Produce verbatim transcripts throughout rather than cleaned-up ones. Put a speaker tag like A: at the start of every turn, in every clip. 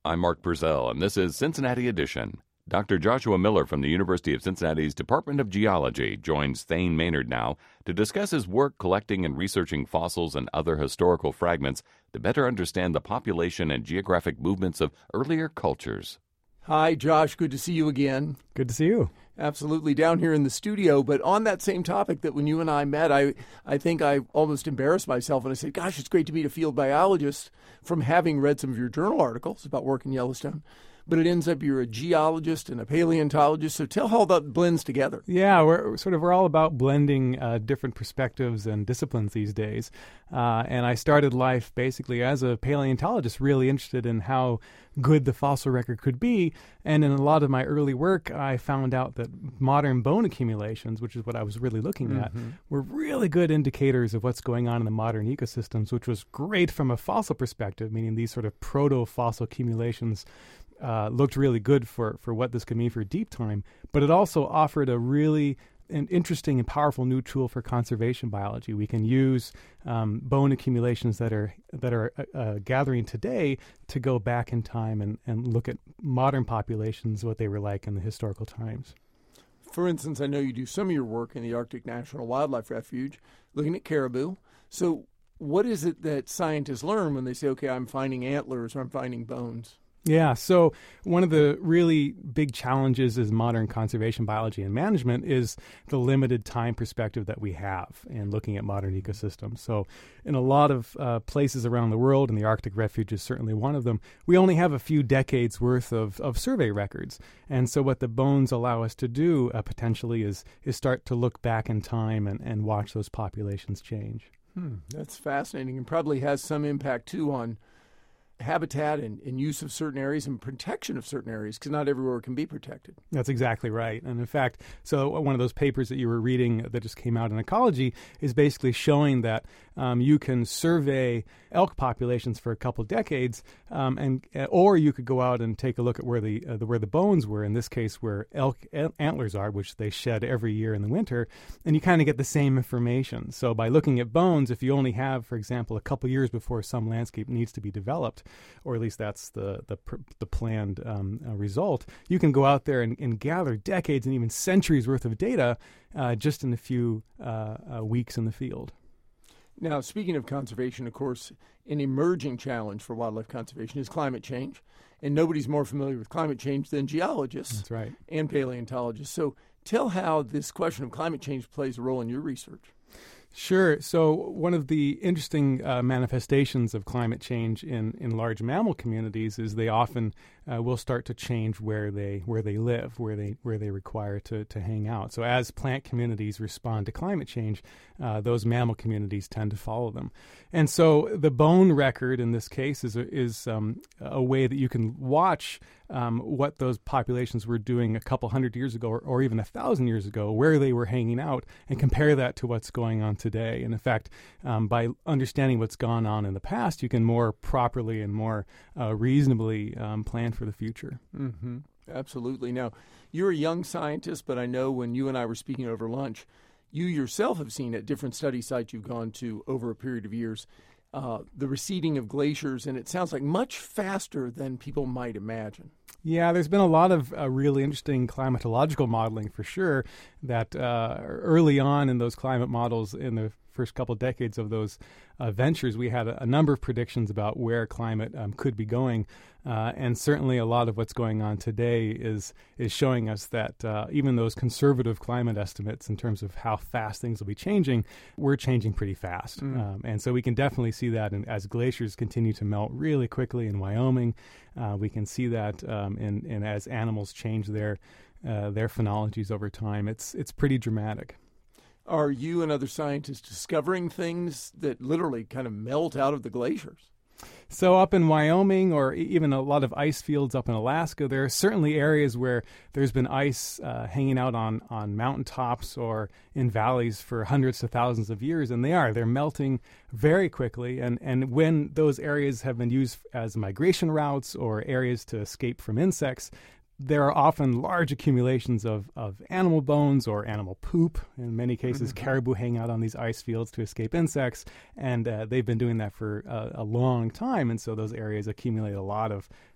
A: I'm Mark Purcell, and this is Cincinnati Edition. Doctor Joshua Miller from the University of Cincinnati's Department of Geology joins Thane Maynard now to discuss his work collecting and researching fossils and other historical fragments to better understand the population and geographic movements of earlier cultures.
B: Hi, Josh. Good to see you again.
C: Good to see you.
B: Absolutely, down here in the studio. But on that same topic that when you and I met, I, I think I almost embarrassed myself and I said, gosh, it's great to meet a field biologist from having read some of your journal articles about work in Yellowstone. But it ends up you're a geologist and a paleontologist. So tell how that blends together.
C: Yeah, we're sort of we're all about blending uh, different perspectives and disciplines these days. Uh, and I started life basically as a paleontologist, really interested in how good the fossil record could be. And in a lot of my early work, I found out that modern bone accumulations, which is what I was really looking mm-hmm. at, were really good indicators of what's going on in the modern ecosystems, which was great from a fossil perspective, meaning these sort of proto-fossil accumulations Uh, looked really good for, for what this could mean for deep time, but it also offered a really an interesting and powerful new tool for conservation biology. We can use um, bone accumulations that are that are uh, uh, gathering today to go back in time and, and look at modern populations, what they were like in the historical times.
B: For instance, I know you do some of your work in the Arctic National Wildlife Refuge, looking at caribou. So what is it that scientists learn when they say, okay, I'm finding antlers or I'm finding bones?
C: Yeah, so one of the really big challenges is modern conservation biology and management is the limited time perspective that we have in looking at modern ecosystems. So in a lot of uh, places around the world, and the Arctic Refuge is certainly one of them, we only have a few decades worth of, of survey records. And so what the bones allow us to do uh, potentially is is start to look back in time and, and watch those populations change.
B: Hmm, that's fascinating and probably has some impact, too, on habitat and, and use of certain areas and protection of certain areas, because not everywhere can be protected.
C: That's exactly right. And in fact, so one of those papers that you were reading that just came out in Ecology is basically showing that um, you can survey elk populations for a couple decades, um, and or you could go out and take a look at where the, uh, the where the bones were, in this case where elk antlers are, which they shed every year in the winter, and you kind of get the same information. So by looking at bones, if you only have, for example, a couple years before some landscape needs to be developed, or at least that's the the, the planned um, uh, result, you can go out there and, and gather decades and even centuries worth of data uh, just in a few uh, uh, weeks in the field.
B: Now, speaking of conservation, of course, an emerging challenge for wildlife conservation is climate change. And nobody's more familiar with climate change than geologists.
C: That's right.
B: And paleontologists. So tell how this question of climate change plays a role in your research.
C: Sure. So one of the interesting uh, manifestations of climate change in, in large mammal communities is they often uh, will start to change where they where they live, where they where they require to, to hang out. So as plant communities respond to climate change, uh, those mammal communities tend to follow them. And so the bone record in this case is a, is um, a way that you can watch um, what those populations were doing a couple hundred years ago, or, or even a thousand years ago, where they were hanging out, and compare that to what's going on today. And in fact, um, by understanding what's gone on in the past, you can more properly and more uh, reasonably um, plan for the future.
B: Mm-hmm. Absolutely. Now, you're a young scientist, but I know when you and I were speaking over lunch, you yourself have seen at different study sites you've gone to over a period of years uh, the receding of glaciers, and it sounds like much faster than people might imagine.
C: Yeah, there's been a lot of uh, really interesting climatological modeling for sure that uh, early on in those climate models in the first couple of decades of those uh, ventures, we had a, a number of predictions about where climate um, could be going. Uh, and certainly a lot of what's going on today is is showing us that uh, even those conservative climate estimates in terms of how fast things will be changing, we're changing pretty fast. Mm. Um, and so we can definitely see that in, as glaciers continue to melt really quickly in Wyoming. Uh, we can see that um, in, in as animals change their uh, their phenologies over time. It's it's pretty dramatic.
B: Are you and other scientists discovering things that literally kind of melt out of the glaciers?
C: So up in Wyoming, or even a lot of ice fields up in Alaska, there are certainly areas where there's been ice uh, hanging out on, on mountaintops or in valleys for hundreds to thousands of years, and they are. They're melting very quickly, and, and when those areas have been used as migration routes or areas to escape from insects, there are often large accumulations of, of animal bones or animal poop. In many cases, mm-hmm. caribou hang out on these ice fields to escape insects, and uh, they've been doing that for uh, a long time, and so those areas accumulate a lot of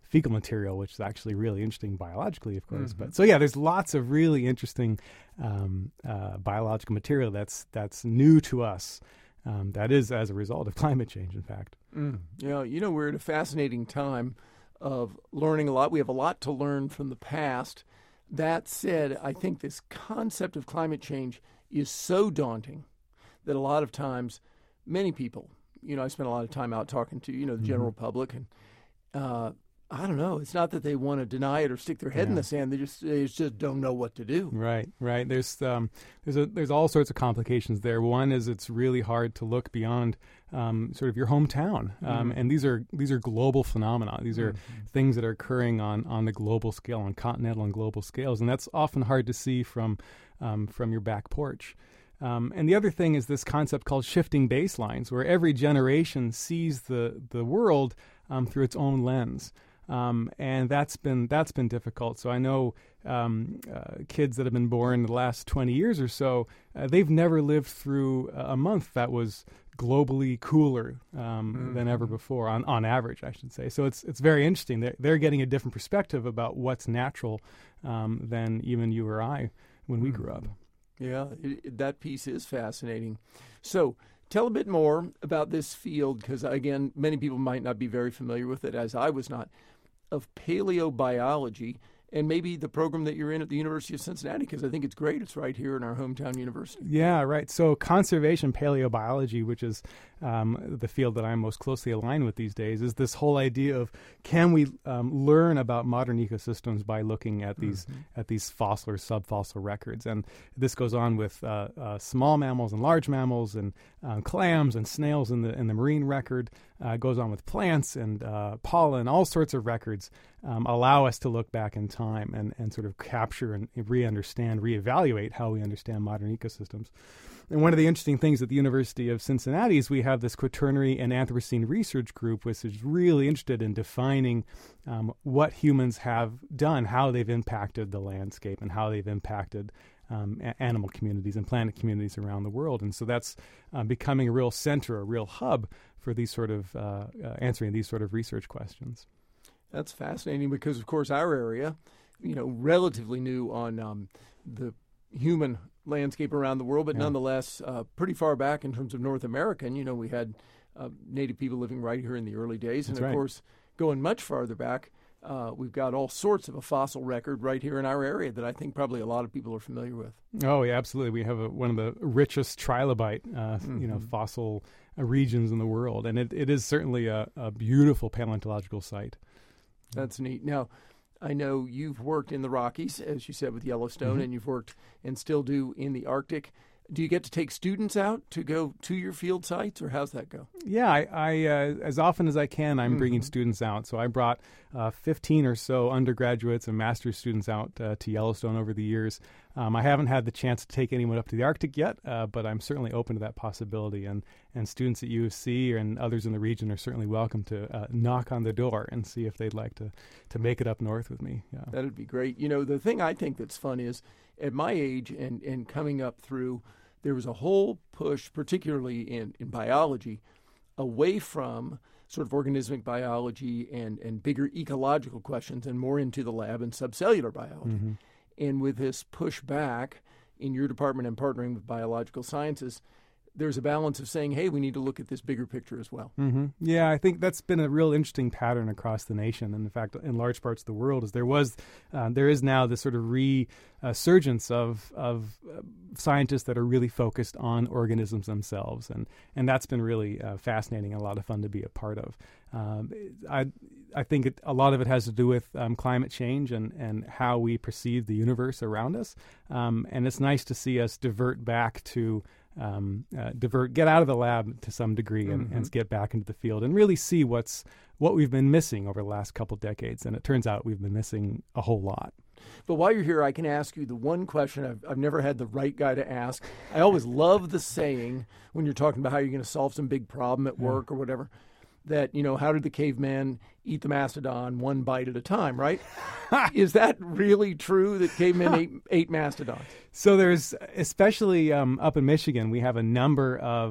C: fecal material, which is actually really interesting biologically, of course.
B: Mm-hmm.
C: But so yeah, there's lots of really interesting um, uh, biological material that's that's new to us. Um, that is as a result of climate change, in fact.
B: Mm. Yeah, you know, we're at a fascinating time of learning a lot. We have a lot to learn from the past. That said, I think this concept of climate change is so daunting that a lot of times many people, you know, I spent a lot of time out talking to, you know, the general mm-hmm. public, and uh, I don't know. It's not that they want to deny it or stick their head yeah. in the sand. They just they just don't know what to do.
C: Right, right. There's um, there's a, there's all sorts of complications there. One is it's really hard to look beyond um, sort of your hometown, um, mm. and these are these are global phenomena. These are mm-hmm. things that are occurring on on the global scale, on continental and global scales, and that's often hard to see from um, from your back porch. Um, and the other thing is this concept called shifting baselines, where every generation sees the the world um, through its own lens. Um, and that's been that's been difficult. So I know um, uh, kids that have been born in the last twenty years or so, uh, they've never lived through a month that was globally cooler um, mm-hmm. than ever before, on, on average, I should say. So it's it's very interesting. They're, they're getting a different perspective about what's natural um, than even you or I when we grew up.
B: Yeah, it, that piece is fascinating. So tell a bit more about this field, because, again, many people might not be very familiar with it, as I was not, of paleobiology, and maybe the program that you're in at the University of Cincinnati, because I think it's great. It's right here in our hometown university.
C: Yeah, right. So conservation paleobiology, which is um, the field that I'm most closely aligned with these days, is this whole idea of can we um, learn about modern ecosystems by looking at these mm-hmm. at these fossil or subfossil records. And this goes on with uh, uh, small mammals and large mammals and uh, clams and snails in the in the marine record. Uh, goes on with plants and uh, pollen, all sorts of records um, allow us to look back in time and, and sort of capture and re-understand, re-evaluate how we understand modern ecosystems. And one of the interesting things at the University of Cincinnati is we have this Quaternary and Anthropocene Research Group, which is really interested in defining um, what humans have done, how they've impacted the landscape, and how they've impacted Um, a- animal communities and planet communities around the world. And so that's uh, becoming a real center, a real hub for these sort of uh, uh, answering these sort of research questions.
B: That's fascinating because, of course, our area, you know, relatively new on um, the human landscape around the world, but yeah. nonetheless uh, pretty far back in terms of North America. And, you know, we had uh, Native people living right here in the early days. And,
C: that's
B: of
C: right.
B: course, going much farther back, Uh, we've got all sorts of a fossil record right here in our area that I think probably a lot of people are familiar with.
C: Oh, yeah, absolutely. We have a, one of the richest trilobite, uh, mm-hmm. you know, fossil uh, regions in the world, and it, it is certainly a, a beautiful paleontological site.
B: That's neat. Now, I know you've worked in the Rockies, as you said, with Yellowstone,
C: mm-hmm.
B: and you've worked and still do in the Arctic. Do you get to take students out to go to your field sites, or how's that go?
C: Yeah, I, I uh, as often as I can, I'm mm-hmm. bringing students out. So I brought uh, fifteen or so undergraduates and master's students out uh, to Yellowstone over the years. Um, I haven't had the chance to take anyone up to the Arctic yet, uh, but I'm certainly open to that possibility. And, and students at U of C and others in the region are certainly welcome to uh, knock on the door and see if they'd like to, to make it up north with me. Yeah.
B: That would be great. You know, the thing I think that's fun is at my age and, and coming up through, there was a whole push, particularly in, in biology, away from sort of organismic biology and, and bigger ecological questions and more into the lab and subcellular biology. Mm-hmm. And with this push back in your department and partnering with biological sciences, there's a balance of saying, hey, we need to look at this bigger picture as well.
C: Mm-hmm. Yeah, I think that's been a real interesting pattern across the nation, and in fact, in large parts of the world, is there was, uh, there is now this sort of resurgence of of uh, scientists that are really focused on organisms themselves, and and that's been really uh, fascinating and a lot of fun to be a part of. Um, I I think it, a lot of it has to do with um, climate change and, and how we perceive the universe around us, um, and it's nice to see us divert back to Um, uh, divert, get out of the lab to some degree and, mm-hmm. and get back into the field and really see what's what we've been missing over the last couple decades. And it turns out we've been missing a whole lot.
B: But while you're here, I can ask you the one question I've, I've never had the right guy to ask. I always love the saying when you're talking about how you're going to solve some big problem at work yeah. or whatever, that, you know, how did the caveman eat the mastodon one bite at a time, right? Is that really true that cavemen ate, ate mastodons?
C: So there's, especially um, up in Michigan, we have a number of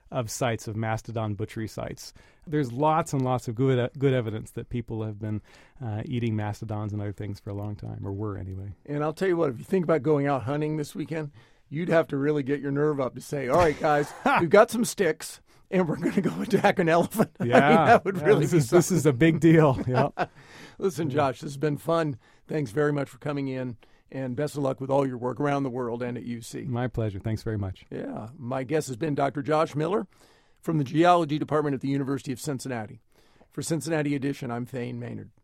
C: of sites, of mastodon butchery sites. There's lots and lots of good good evidence that people have been uh, eating mastodons and other things for a long time, or were anyway.
B: And I'll tell you what, if you think about going out hunting this weekend, you'd have to really get your nerve up to say, all right, guys, we've got some sticks, and we're going to go attack an elephant.
C: Yeah,
B: I mean, that would
C: yeah,
B: really
C: this
B: be
C: is, this is a big deal. Yep.
B: Listen, Josh, this has been fun. Thanks very much for coming in, and best of luck with all your work around the world and at U C.
C: My pleasure. Thanks very much.
B: Yeah. My guest has been Doctor Josh Miller from the Geology Department at the University of Cincinnati. For Cincinnati Edition, I'm Thane Maynard.